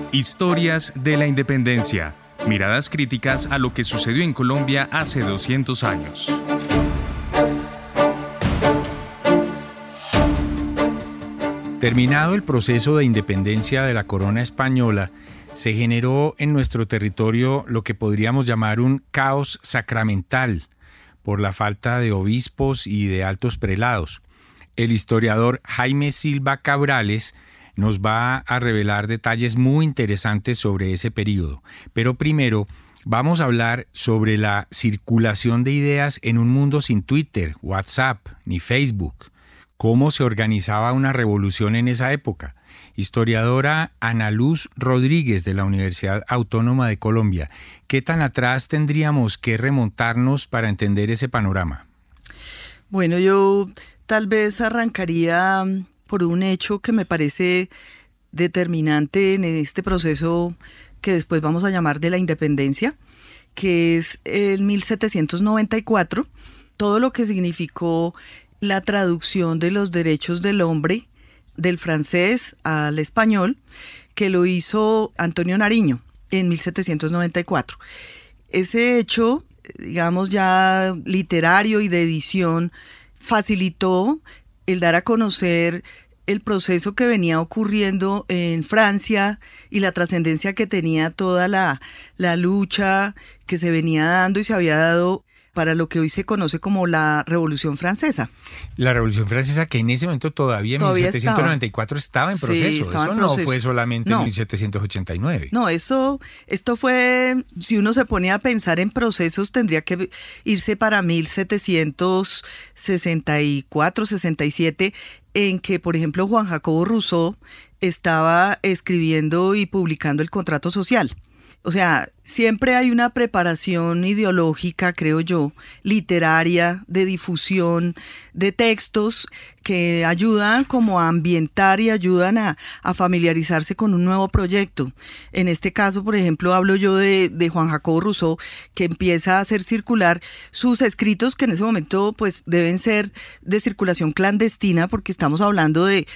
Historias de la Independencia. Miradas críticas a lo que sucedió en Colombia hace 200 años. Terminado el proceso de independencia de la corona española, se generó en nuestro territorio lo que podríamos llamar un caos sacramental por la falta de obispos y de altos prelados. El historiador Jaime Silva Cabrales nos va a revelar detalles muy interesantes sobre ese período. Pero primero vamos a hablar sobre la circulación de ideas en un mundo sin Twitter, WhatsApp ni Facebook. ¿Cómo se organizaba una revolución en esa época? Historiadora Ana Luz Rodríguez de la Universidad Autónoma de Colombia. ¿Qué tan atrás tendríamos que remontarnos para entender ese panorama? Bueno, yo tal vez arrancaría por un hecho que me parece determinante en este proceso que después vamos a llamar de la independencia, que es el 1794, todo lo que significó la traducción de los derechos del hombre del francés al español, que lo hizo Antonio Nariño en 1794. Ese hecho, digamos ya literario y de edición, facilitó el dar a conocer el proceso que venía ocurriendo en Francia y la trascendencia que tenía toda la lucha que se venía dando y se había dado para lo que hoy se conoce como la Revolución Francesa. La Revolución Francesa que en ese momento todavía en 1794 estaba en proceso. Sí, estaba eso en no proceso. fue solamente en 1789. No, esto fue, si uno se ponía a pensar en procesos, tendría que irse para 1764, 67, en que, por ejemplo, Juan Jacobo Rousseau estaba escribiendo y publicando el Contrato Social. O sea, siempre hay una preparación ideológica, creo yo, literaria, de difusión, de textos que ayudan como a ambientar y ayudan a familiarizarse con un nuevo proyecto. En este caso, por ejemplo, hablo yo de Juan Jacobo Rousseau, que empieza a hacer circular sus escritos, que en ese momento pues deben ser de circulación clandestina, porque estamos hablando de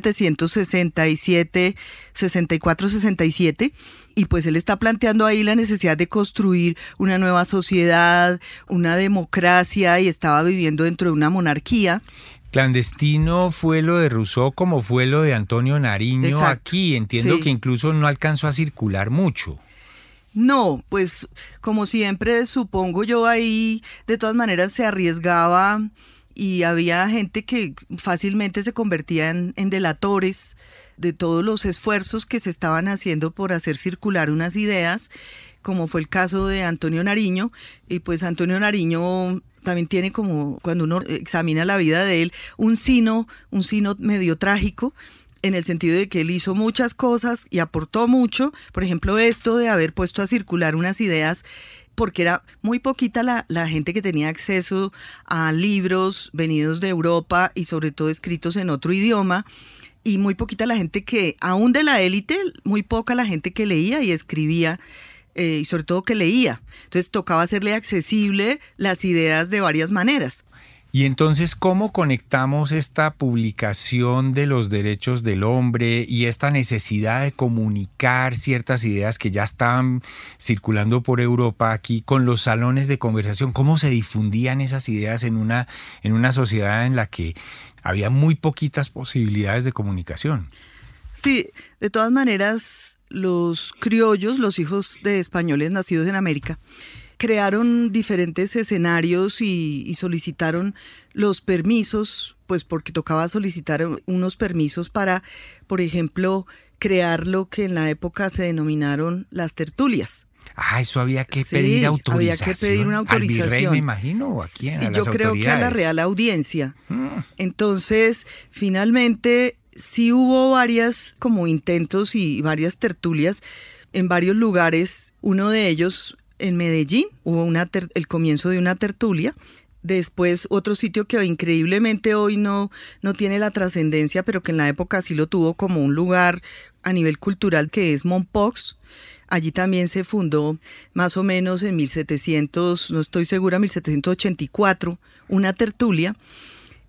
1767, 64, 67, y pues él está planteando ahí la necesidad de construir una nueva sociedad, una democracia, y estaba viviendo dentro de una monarquía. Clandestino fue lo de Rousseau como fue lo de Antonio Nariño. Exacto. Aquí. Entiendo que incluso no alcanzó a circular mucho. No, pues como siempre supongo yo ahí de todas maneras se arriesgaba y había gente que fácilmente se convertía en delatores de todos los esfuerzos que se estaban haciendo por hacer circular unas ideas, como fue el caso de Antonio Nariño. Y pues Antonio Nariño también tiene, como cuando uno examina la vida de él, un sino medio trágico, en el sentido de que él hizo muchas cosas y aportó mucho. Por ejemplo, esto de haber puesto a circular unas ideas, porque era muy poquita la gente que tenía acceso a libros venidos de Europa y sobre todo escritos en otro idioma, y muy poquita la gente que, aún de la élite, muy poca la gente que leía y escribía, y sobre todo que leía. Entonces tocaba hacerle accesible las ideas de varias maneras. Y entonces, ¿cómo conectamos esta publicación de los derechos del hombre y esta necesidad de comunicar ciertas ideas que ya estaban circulando por Europa aquí con los salones de conversación? ¿Cómo se difundían esas ideas en una sociedad en la que había muy poquitas posibilidades de comunicación? Sí, de todas maneras, los criollos, los hijos de españoles nacidos en América, crearon diferentes escenarios y solicitaron los permisos, pues porque tocaba solicitar unos permisos para, por ejemplo, crear lo que en la época se denominaron las tertulias. Eso había que pedir autorización. Había que pedir una autorización. ¿Al virrey, me imagino, o a quién? Sí, yo creo que a la Real Audiencia. Entonces, finalmente, sí hubo varias como intentos y varias tertulias en varios lugares. Uno de ellos en Medellín, hubo el comienzo de una tertulia. Después otro sitio que increíblemente hoy no tiene la trascendencia, pero que en la época sí lo tuvo como un lugar a nivel cultural, que es Mompox. Allí también se fundó más o menos en 1700, no estoy segura, 1784, una tertulia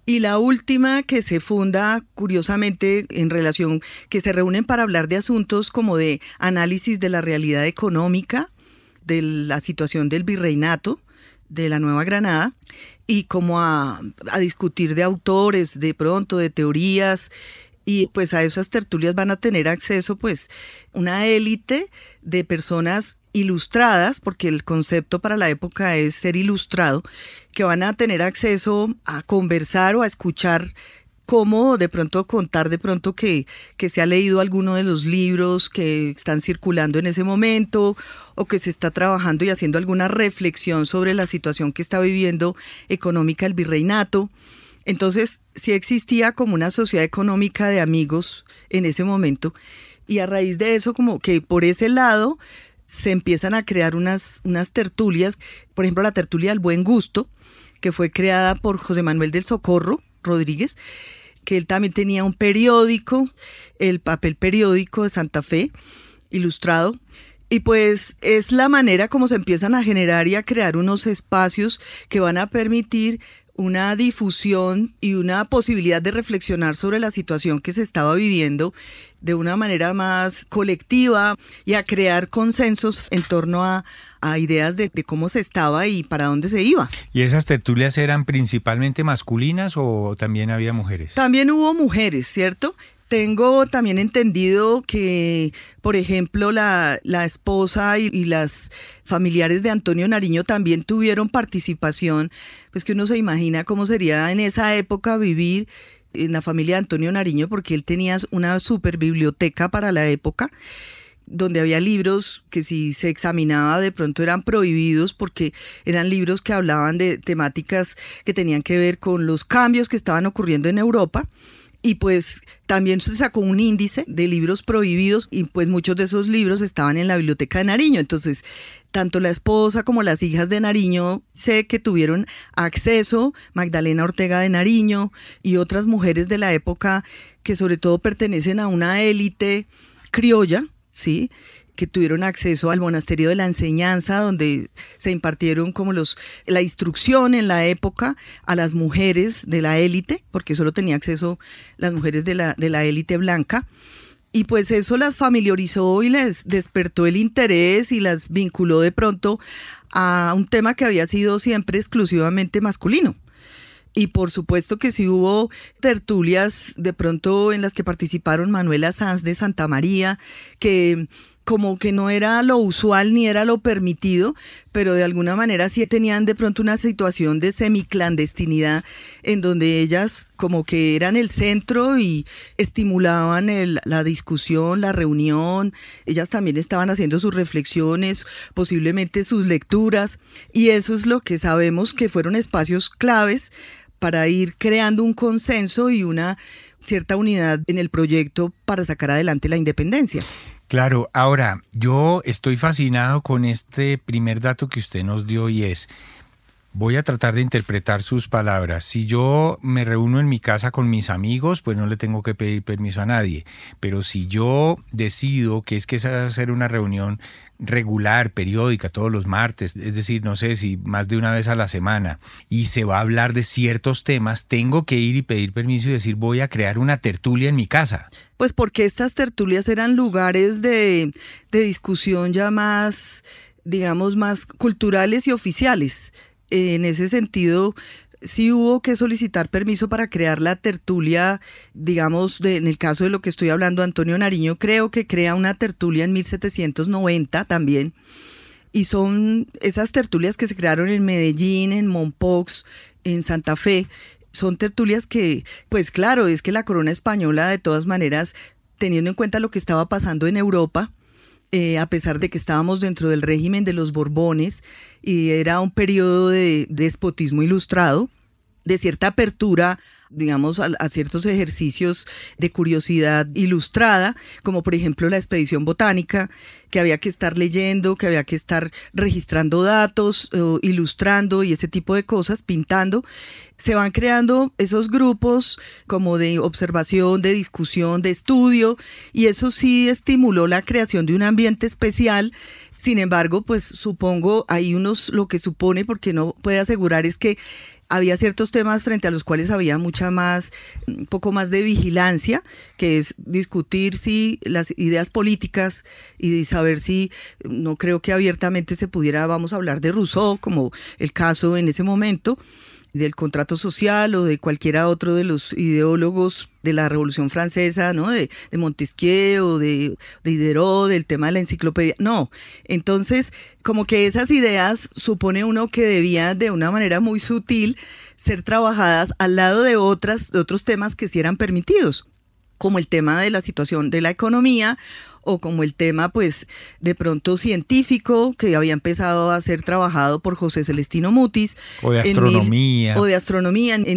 Y la última que se funda, curiosamente, en relación, que se reúnen para hablar de asuntos como de análisis de la realidad económica, de la situación del virreinato, de la Nueva Granada, y como a discutir de autores, de pronto, de teorías, y pues a esas tertulias van a tener acceso pues una élite de personas ilustradas, porque el concepto para la época es ser ilustrado, que van a tener acceso a conversar o a escuchar cómo de pronto contar de pronto que se ha leído alguno de los libros que están circulando en ese momento o que se está trabajando y haciendo alguna reflexión sobre la situación que está viviendo económica el virreinato. Entonces, sí existía como una sociedad económica de amigos en ese momento y a raíz de eso como que por ese lado se empiezan a crear unas tertulias, por ejemplo la tertulia del buen gusto, que fue creada por José Manuel del Socorro Rodríguez, que él también tenía un periódico, el Papel Periódico de Santa Fe, ilustrado, y pues es la manera como se empiezan a generar y a crear unos espacios que van a permitir una difusión y una posibilidad de reflexionar sobre la situación que se estaba viviendo de una manera más colectiva y a crear consensos en torno a ideas de cómo se estaba y para dónde se iba. ¿Y esas tertulias eran principalmente masculinas o también había mujeres? También hubo mujeres, ¿cierto? Tengo también entendido que, por ejemplo, la esposa y las familiares de Antonio Nariño también tuvieron participación, pues que uno se imagina cómo sería en esa época vivir en la familia de Antonio Nariño, porque él tenía una super biblioteca para la época, donde había libros que si se examinaba de pronto eran prohibidos porque eran libros que hablaban de temáticas que tenían que ver con los cambios que estaban ocurriendo en Europa. Y pues también se sacó un índice de libros prohibidos y pues muchos de esos libros estaban en la biblioteca de Nariño. Entonces, tanto la esposa como las hijas de Nariño sé que tuvieron acceso, Magdalena Ortega de Nariño y otras mujeres de la época que sobre todo pertenecen a una élite criolla, ¿sí?, que tuvieron acceso al monasterio de la enseñanza, donde se impartieron como la instrucción en la época a las mujeres de la élite, porque solo tenía acceso las mujeres de la élite blanca. Y pues eso las familiarizó y les despertó el interés y las vinculó de pronto a un tema que había sido siempre exclusivamente masculino. Y por supuesto que sí hubo tertulias de pronto en las que participaron Manuela Sanz de Santa María, que como que no era lo usual ni era lo permitido, pero de alguna manera sí tenían de pronto una situación de semiclandestinidad en donde ellas como que eran el centro y estimulaban la discusión, la reunión. Ellas también estaban haciendo sus reflexiones, posiblemente sus lecturas, y eso es lo que sabemos que fueron espacios claves para ir creando un consenso y una cierta unidad en el proyecto para sacar adelante la independencia. Claro, ahora yo estoy fascinado con este primer dato que usted nos dio y es, voy a tratar de interpretar sus palabras. Si yo me reúno en mi casa con mis amigos, pues no le tengo que pedir permiso a nadie. Pero si yo decido que esa va a ser una reunión regular, periódica, todos los martes, es decir, no sé si más de una vez a la semana, y se va a hablar de ciertos temas, tengo que ir y pedir permiso y decir, voy a crear una tertulia en mi casa. Pues porque estas tertulias eran lugares de discusión ya más, digamos, más culturales y oficiales. En ese sentido, sí hubo que solicitar permiso para crear la tertulia, digamos, en el caso de lo que estoy hablando, Antonio Nariño creo que crea una tertulia en 1790 también, y son esas tertulias que se crearon en Medellín, en Mompox, en Santa Fe. Son tertulias que, pues claro, es que la corona española de todas maneras, teniendo en cuenta lo que estaba pasando en Europa, a pesar de que estábamos dentro del régimen de los Borbones y era un periodo de despotismo ilustrado, de cierta apertura, digamos, a ciertos ejercicios de curiosidad ilustrada, como por ejemplo la expedición botánica, que había que estar leyendo, que había que estar registrando datos, ilustrando y ese tipo de cosas, pintando. Se van creando esos grupos como de observación, de discusión, de estudio, y eso sí estimuló la creación de un ambiente especial. Sin embargo, pues supongo, hay unos lo que supone, porque no puede asegurar, es que había ciertos temas frente a los cuales había un poco más de vigilancia, que es discutir si las ideas políticas y saber si, no creo que abiertamente se pudiera, vamos a hablar de Rousseau, como el caso en ese momento, del contrato social o de cualquiera otro de los ideólogos de la Revolución Francesa, ¿no? De Montesquieu o de Diderot, del tema de la enciclopedia. No, entonces como que esas ideas supone uno que debían de una manera muy sutil ser trabajadas al lado de otros temas que sí eran permitidos, como el tema de la situación de la economía o como el tema, pues, de pronto científico, que había empezado a ser trabajado por José Celestino Mutis. O de astronomía. O de astronomía en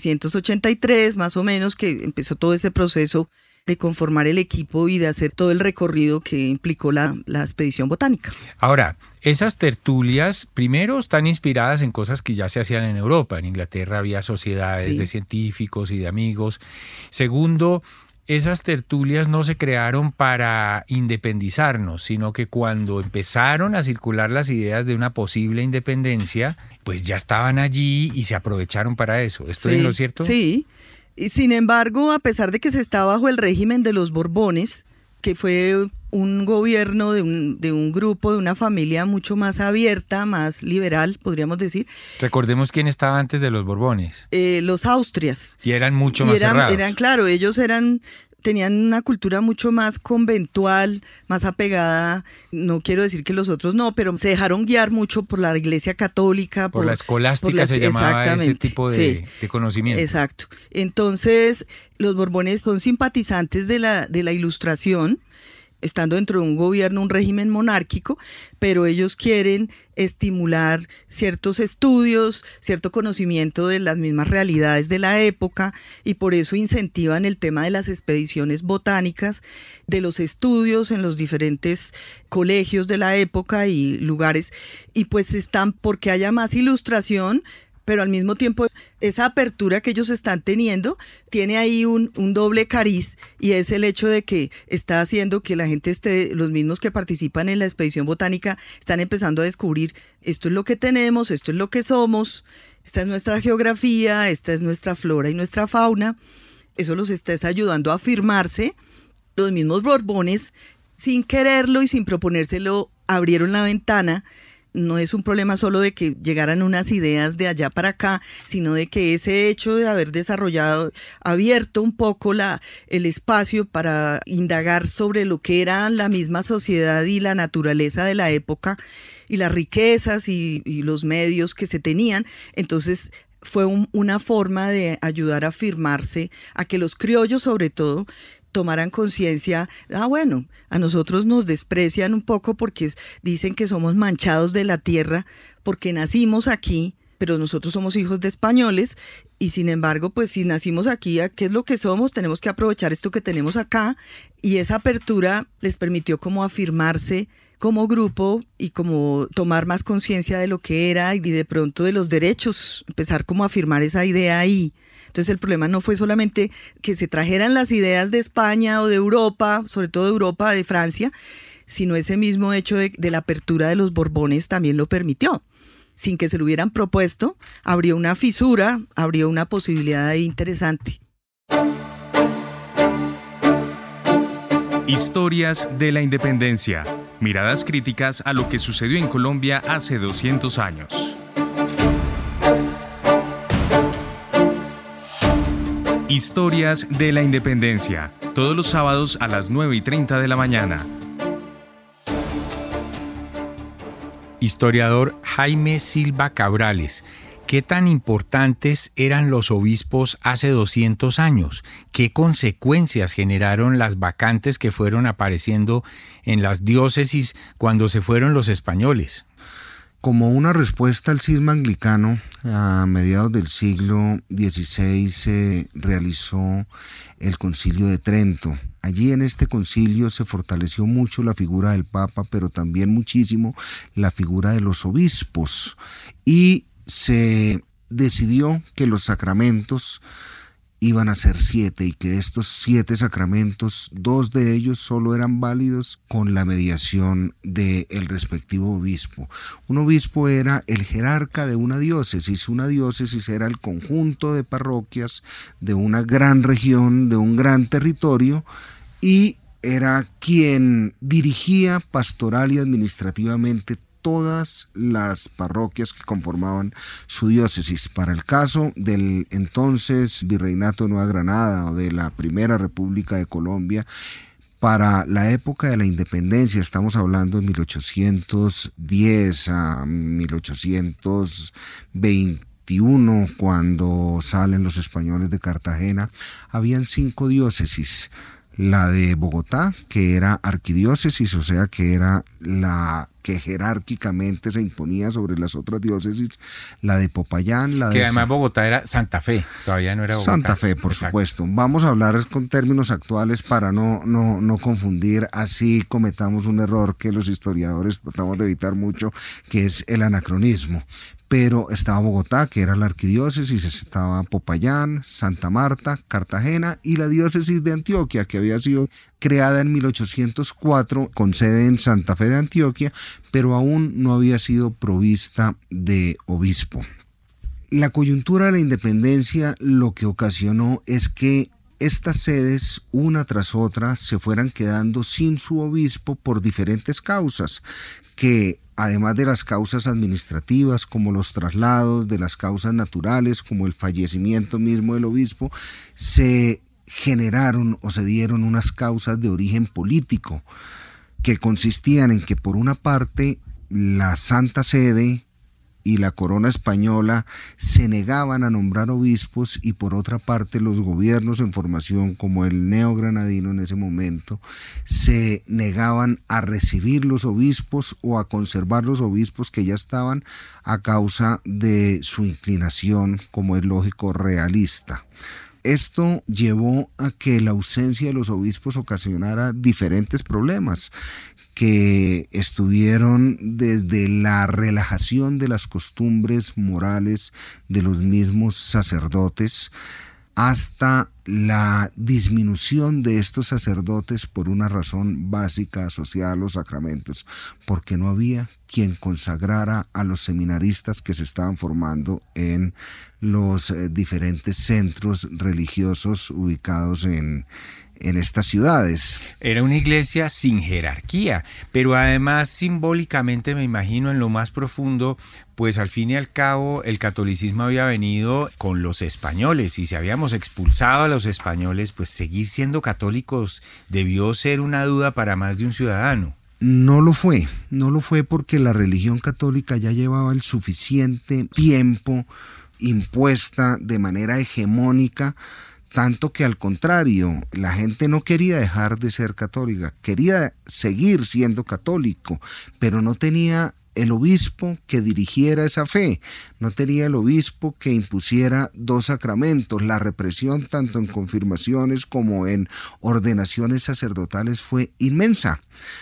1783, más o menos, que empezó todo ese proceso de conformar el equipo y de hacer todo el recorrido que implicó la expedición botánica. Ahora, esas tertulias, primero, están inspiradas en cosas que ya se hacían en Europa. En Inglaterra había sociedades de científicos y de amigos. Segundo, esas tertulias no se crearon para independizarnos, sino que cuando empezaron a circular las ideas de una posible independencia, pues ya estaban allí y se aprovecharon para eso. ¿Estoy en lo cierto? Sí. Y sin embargo, a pesar de que se está bajo el régimen de los Borbones, que fue un gobierno de un grupo, de una familia mucho más abierta, más liberal, podríamos decir. Recordemos quién estaba antes de los Borbones. Los Austrias. Y eran mucho más cerrados. Claro, ellos tenían una cultura mucho más conventual, más apegada, no quiero decir que los otros no, pero se dejaron guiar mucho por la Iglesia Católica. Por la escolástica se llamaba ese tipo de conocimiento. Exacto. Entonces, los Borbones son simpatizantes de la Ilustración, estando dentro de un gobierno, un régimen monárquico, pero ellos quieren estimular ciertos estudios, cierto conocimiento de las mismas realidades de la época, y por eso incentivan el tema de las expediciones botánicas, de los estudios en los diferentes colegios de la época y lugares, y pues están porque haya más ilustración, pero al mismo tiempo esa apertura que ellos están teniendo tiene ahí un doble cariz, y es el hecho de que está haciendo que la gente los mismos que participan en la expedición botánica están empezando a descubrir: esto es lo que tenemos, esto es lo que somos, esta es nuestra geografía, esta es nuestra flora y nuestra fauna. Eso los está ayudando a afirmarse. Los mismos Borbones, sin quererlo y sin proponérselo, abrieron la ventana. No es un problema solo de que llegaran unas ideas de allá para acá, sino de que ese hecho de haber abierto un poco el espacio para indagar sobre lo que era la misma sociedad y la naturaleza de la época y las riquezas y los medios que se tenían, entonces fue una forma de ayudar a afirmarse, a que los criollos sobre todo tomaran conciencia. Bueno, a nosotros nos desprecian un poco porque dicen que somos manchados de la tierra porque nacimos aquí, pero nosotros somos hijos de españoles, y sin embargo, pues si nacimos aquí, ¿qué es lo que somos? Tenemos que aprovechar esto que tenemos acá, y esa apertura les permitió como afirmarse como grupo y como tomar más conciencia de lo que era y de pronto de los derechos, empezar como a afirmar esa idea ahí. Entonces el problema no fue solamente que se trajeran las ideas de España o de Europa, sobre todo de Europa, de Francia, sino ese mismo hecho de la apertura de los Borbones también lo permitió. Sin que se lo hubieran propuesto, abrió una fisura, abrió una posibilidad ahí interesante. Historias de la independencia. Miradas críticas a lo que sucedió en Colombia hace 200 años. Historias de la independencia. Todos los sábados a las 9:30 de la mañana. Historiador Jaime Silva Cabrales, ¿qué tan importantes eran los obispos hace 200 años? ¿Qué consecuencias generaron las vacantes que fueron apareciendo en las diócesis cuando se fueron los españoles? Como una respuesta al cisma anglicano, a mediados del siglo XVI se realizó el Concilio de Trento. Allí en este concilio se fortaleció mucho la figura del Papa, pero también muchísimo la figura de los obispos. Y se decidió que los sacramentos iban a ser 7 y que estos 7 sacramentos, 2 de ellos solo eran válidos con la mediación del respectivo obispo. Un obispo era el jerarca de una diócesis era el conjunto de parroquias de una gran región, de un gran territorio, y era quien dirigía pastoral y administrativamente todas las parroquias que conformaban su diócesis. Para el caso del entonces Virreinato de Nueva Granada o de la Primera República de Colombia, para la época de la independencia, estamos hablando de 1810 a 1821, cuando salen los españoles de Cartagena, habían 5 diócesis. La de Bogotá, que era arquidiócesis, o sea que era la que jerárquicamente se imponía sobre las otras diócesis, la de Popayán, que además Bogotá era Santa Fe, todavía no era Bogotá. Santa Fe, por supuesto. Vamos a hablar con términos actuales para no confundir, así cometamos un error que los historiadores tratamos de evitar mucho, que es el anacronismo. Pero estaba Bogotá, que era la arquidiócesis, estaba Popayán, Santa Marta, Cartagena y la diócesis de Antioquia, que había sido creada en 1804 con sede en Santa Fe de Antioquia, pero aún no había sido provista de obispo. La coyuntura de la independencia lo que ocasionó es que estas sedes, una tras otra, se fueran quedando sin su obispo por diferentes causas, que además de las causas administrativas como los traslados, de las causas naturales como el fallecimiento mismo del obispo, se generaron o se dieron unas causas de origen político que consistían en que por una parte la Santa Sede y la corona española se negaban a nombrar obispos y por otra parte los gobiernos en formación como el neogranadino en ese momento se negaban a recibir los obispos o a conservar los obispos que ya estaban a causa de su inclinación, como es lógico, realista. Esto llevó a que la ausencia de los obispos ocasionara diferentes problemas que estuvieron desde la relajación de las costumbres morales de los mismos sacerdotes hasta la disminución de estos sacerdotes por una razón básica asociada a los sacramentos, porque no había quien consagrara a los seminaristas que se estaban formando en los diferentes centros religiosos ubicados en estas ciudades. Era una iglesia sin jerarquía, pero además simbólicamente, me imagino, en lo más profundo, pues al fin y al cabo el catolicismo había venido con los españoles, y si habíamos expulsado a los españoles, pues seguir siendo católicos debió ser una duda para más de un ciudadano. No lo fue porque la religión católica ya llevaba el suficiente tiempo impuesta de manera hegemónica, tanto que al contrario, la gente no quería dejar de ser católica, quería seguir siendo católico, pero no tenía el obispo que dirigiera esa fe, no tenía el obispo que impusiera 2 sacramentos. La represión tanto en confirmaciones como en ordenaciones sacerdotales fue inmensa.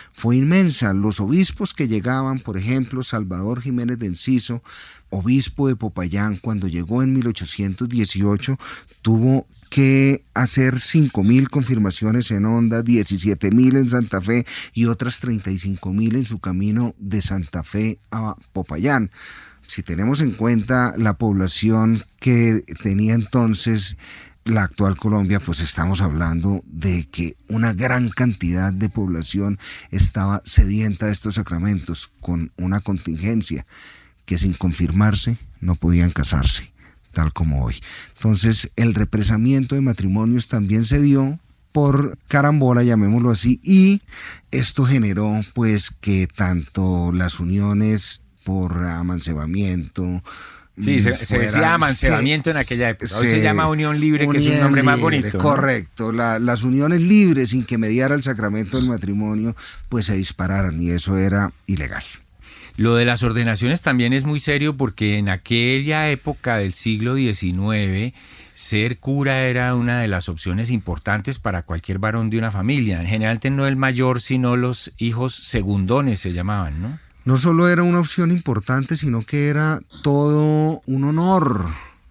Los obispos que llegaban, por ejemplo, Salvador Jiménez de Enciso, obispo de Popayán, cuando llegó en 1818, tuvo que hacer 5.000 confirmaciones en Honda, 17.000 en Santa Fe y otras 35.000 en su camino de Santa Fe a Popayán. Si tenemos en cuenta la población que tenía entonces la actual Colombia, pues estamos hablando de que una gran cantidad de población estaba sedienta de estos sacramentos, con una contingencia que sin confirmarse no podían casarse, tal como hoy. Entonces el represamiento de matrimonios también se dio por carambola, llamémoslo así, y esto generó pues que tanto las uniones por amancebamiento, sí, se decía amancebamiento en aquella época. Hoy se llama unión libre, que es un nombre más bonito, ¿no? Correcto. Las uniones libres sin que mediara el sacramento del matrimonio, pues se dispararon, y eso era ilegal. Lo de las ordenaciones también es muy serio, porque en aquella época del siglo XIX, ser cura era una de las opciones importantes para cualquier varón de una familia. Generalmente no el mayor, sino los hijos segundones se llamaban, ¿no? No solo era una opción importante, sino que era todo un honor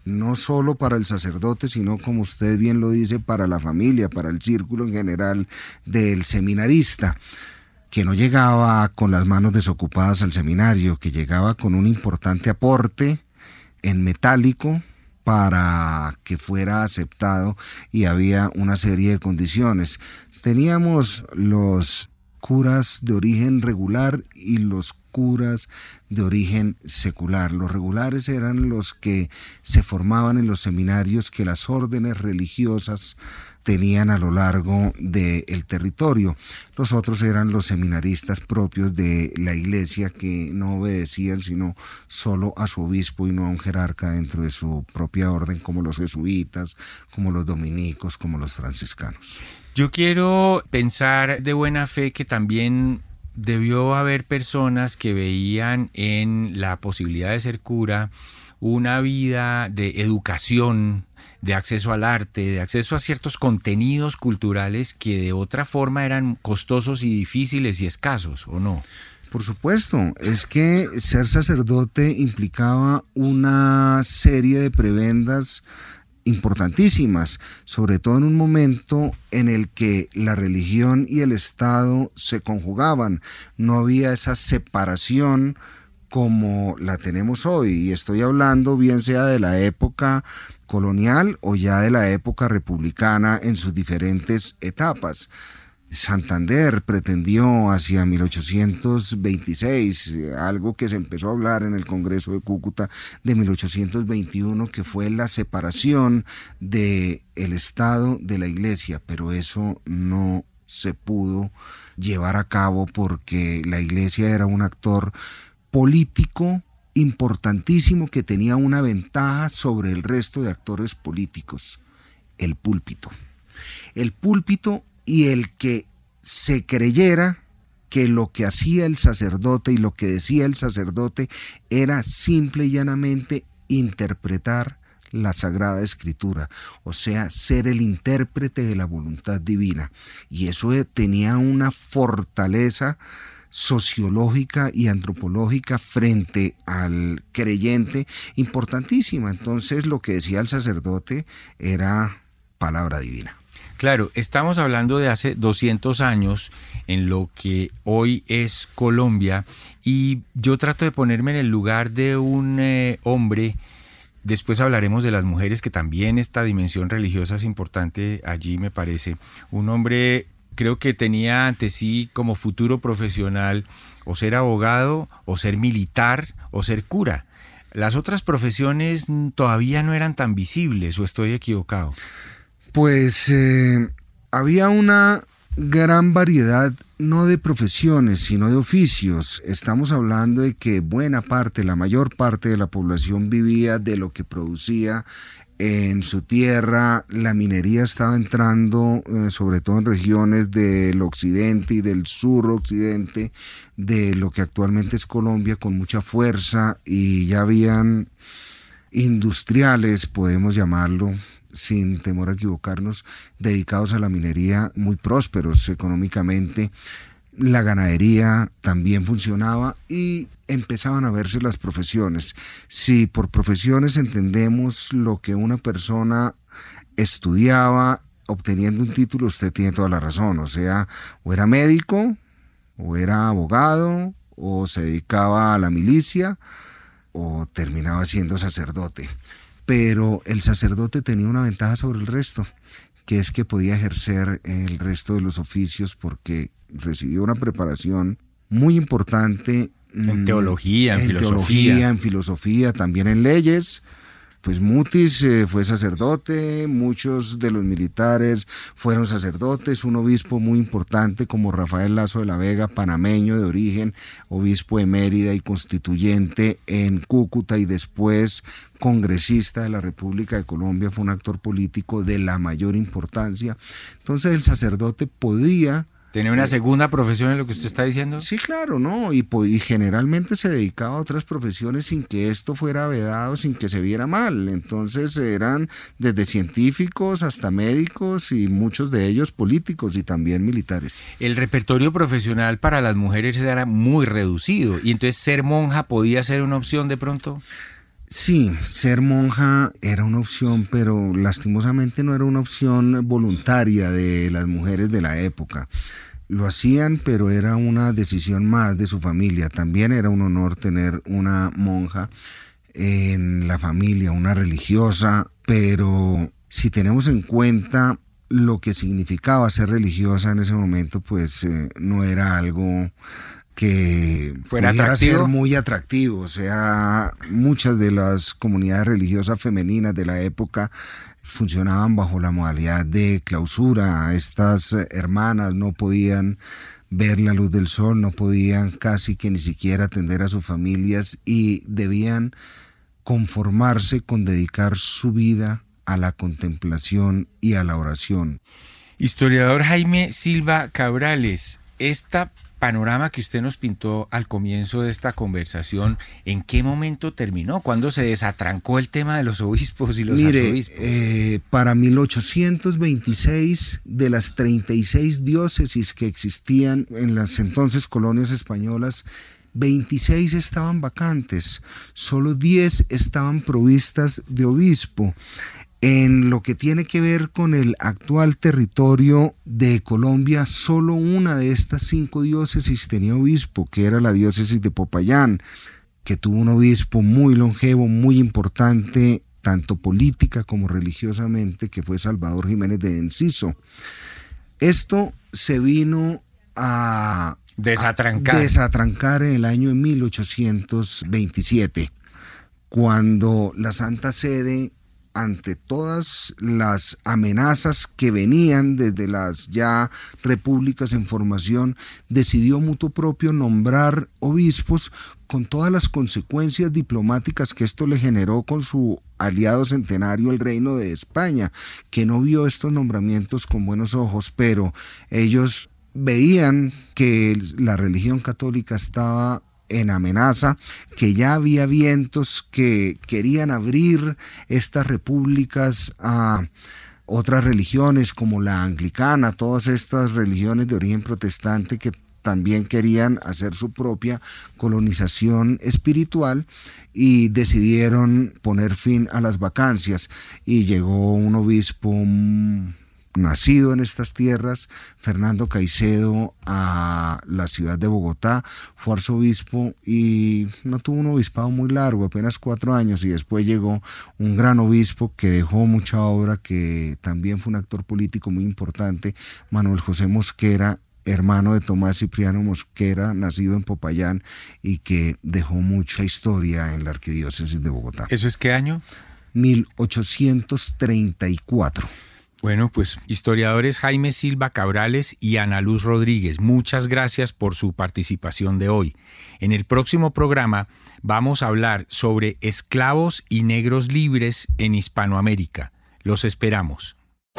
no solo para el sacerdote, sino, como usted bien lo dice, para la familia, para el círculo en general del seminarista, que no llegaba con las manos desocupadas al seminario, que llegaba con un importante aporte en metálico para que fuera aceptado, y había una serie de condiciones. Teníamos los curas de origen regular y los curas de origen secular. Los regulares eran los que se formaban en los seminarios que las órdenes religiosas tenían a lo largo del territorio. Los otros eran los seminaristas propios de la iglesia, que no obedecían sino solo a su obispo y no a un jerarca dentro de su propia orden, como los jesuitas, como los dominicos, como los franciscanos. Yo quiero pensar de buena fe que también debió haber personas que veían en la posibilidad de ser cura una vida de educación, de acceso al arte, de acceso a ciertos contenidos culturales que de otra forma eran costosos y difíciles y escasos, ¿o no? Por supuesto, es que ser sacerdote implicaba una serie de prebendas importantísimas, sobre todo en un momento en el que la religión y el Estado se conjugaban. No había esa separación como la tenemos hoy, y estoy hablando bien sea de la época colonial o ya de la época republicana en sus diferentes etapas. Santander pretendió hacia 1826, algo que se empezó a hablar en el Congreso de Cúcuta de 1821, que fue la separación del Estado de la Iglesia, pero eso no se pudo llevar a cabo porque la Iglesia era un actor político importantísimo que tenía una ventaja sobre el resto de actores políticos: el púlpito. El púlpito, y el que se creyera que lo que hacía el sacerdote y lo que decía el sacerdote era simple y llanamente interpretar la Sagrada Escritura, o sea, ser el intérprete de la voluntad divina. Y eso tenía una fortaleza sociológica y antropológica frente al creyente importantísima. Entonces, lo que decía el sacerdote era palabra divina. Claro, estamos hablando de hace 200 años en lo que hoy es Colombia, y yo trato de ponerme en el lugar de un hombre. Después hablaremos de las mujeres, que también esta dimensión religiosa es importante allí, me parece. Un hombre, creo que tenía ante sí como futuro profesional o ser abogado, o ser militar, o ser cura. Las otras profesiones todavía no eran tan visibles, ¿o estoy equivocado? Pues había una gran variedad, no de profesiones, sino de oficios. Estamos hablando de que buena parte, la mayor parte de la población vivía de lo que producía en su tierra. La minería estaba entrando, sobre todo en regiones del occidente y del suroccidente de lo que actualmente es Colombia, con mucha fuerza, y ya habían industriales, podemos llamarlo, sin temor a equivocarnos, dedicados a la minería, muy prósperos económicamente. La ganadería también funcionaba y empezaban a verse las profesiones. Si por profesiones entendemos lo que una persona estudiaba obteniendo un título, usted tiene toda la razón. O sea, o era médico, o era abogado, o se dedicaba a la milicia, o terminaba siendo sacerdote. Pero el sacerdote tenía una ventaja sobre el resto, que es que podía ejercer el resto de los oficios porque recibió una preparación muy importante en teología, en filosofía, también en leyes. Pues Mutis fue sacerdote, muchos de los militares fueron sacerdotes, un obispo muy importante como Rafael Lazo de la Vega, panameño de origen, obispo de Mérida y constituyente en Cúcuta, y después congresista de la República de Colombia, fue un actor político de la mayor importancia. Entonces el sacerdote podía ¿Tiene una segunda profesión en lo que usted está diciendo? Sí, claro, ¿no? Y generalmente se dedicaba a otras profesiones sin que esto fuera vedado, sin que se viera mal. Entonces eran desde científicos hasta médicos, y muchos de ellos políticos y también militares. El repertorio profesional para las mujeres era muy reducido, y entonces ser monja podía ser una opción de pronto. Sí, ser monja era una opción, pero lastimosamente no era una opción voluntaria de las mujeres de la época. Lo hacían, pero era una decisión más de su familia. También era un honor tener una monja en la familia, una religiosa, pero si tenemos en cuenta lo que significaba ser religiosa en ese momento, pues no era algo que pudiera ser muy atractivo. O sea, muchas de las comunidades religiosas femeninas de la época funcionaban bajo la modalidad de clausura. Estas hermanas no podían ver la luz del sol, no podían casi que ni siquiera atender a sus familias y debían conformarse con dedicar su vida a la contemplación y a la oración. Historiador Jaime Silva Cabrales, esta panorama que usted nos pintó al comienzo de esta conversación, ¿en qué momento terminó? ¿Cuándo se desatrancó el tema de los obispos y los arzobispos? Para 1826, de las 36 diócesis que existían en las entonces colonias españolas, 26 estaban vacantes, solo 10 estaban provistas de obispo. En lo que tiene que ver con el actual territorio de Colombia, solo una de estas 5 diócesis tenía obispo, que era la diócesis de Popayán, que tuvo un obispo muy longevo, muy importante, tanto política como religiosamente, que fue Salvador Jiménez de Enciso. Esto se vino a desatrancar en el año 1827, cuando la Santa Sede, ante todas las amenazas que venían desde las ya repúblicas en formación, decidió mutuo propio nombrar obispos, con todas las consecuencias diplomáticas que esto le generó con su aliado centenario, el Reino de España, que no vio estos nombramientos con buenos ojos, pero ellos veían que la religión católica estaba en amenaza, que ya había vientos que querían abrir estas repúblicas a otras religiones como la anglicana, todas estas religiones de origen protestante que también querían hacer su propia colonización espiritual, y decidieron poner fin a las vacancias, y llegó un obispo nacido en estas tierras, Fernando Caicedo, a la ciudad de Bogotá, fue arzobispo y no tuvo un obispado muy largo, apenas 4 años, y después llegó un gran obispo que dejó mucha obra, que también fue un actor político muy importante, Manuel José Mosquera, hermano de Tomás Cipriano Mosquera, nacido en Popayán, y que dejó mucha historia en la arquidiócesis de Bogotá. ¿Eso es qué año? 1834. Bueno, pues historiadores Jaime Silva Cabrales y Ana Luz Rodríguez, muchas gracias por su participación de hoy. En el próximo programa vamos a hablar sobre esclavos y negros libres en Hispanoamérica. Los esperamos.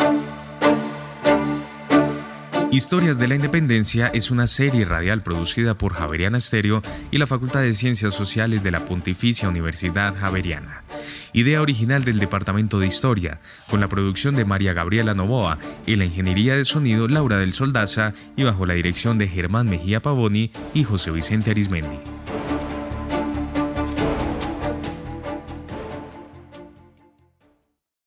Historias de la Independencia es una serie radial producida por Javeriana Estéreo y la Facultad de Ciencias Sociales de la Pontificia Universidad Javeriana. Idea original del Departamento de Historia, con la producción de María Gabriela Novoa y la ingeniería de sonido Laura del Soldaza, y bajo la dirección de Germán Mejía Pavoni y José Vicente Arismendi.